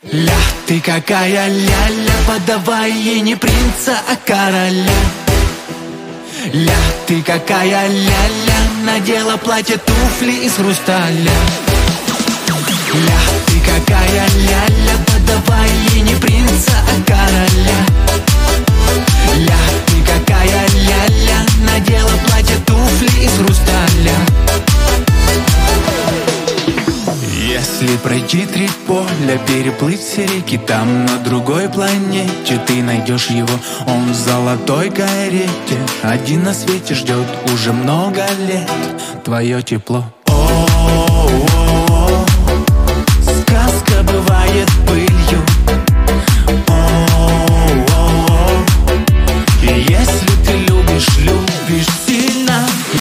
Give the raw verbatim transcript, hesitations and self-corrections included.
Ля, ты какая ля-ля, подавай ей не принца, а короля. Ля, ты какая ля-ля, надела платье, туфли из хрусталя. Ля, ты какая ля-ля, подавай ей не принца, а короля. Ля, ты какая ля-ля, надела платье, туфли из хрусталя. Если пройти три поля, переплыть все реки, там на другой планете ты найдешь его. Он в золотой карете, один на свете ждет уже много лет твое тепло. О-о-о, сказка бывает пылью. О-о-о, и если ты любишь, любишь сильно,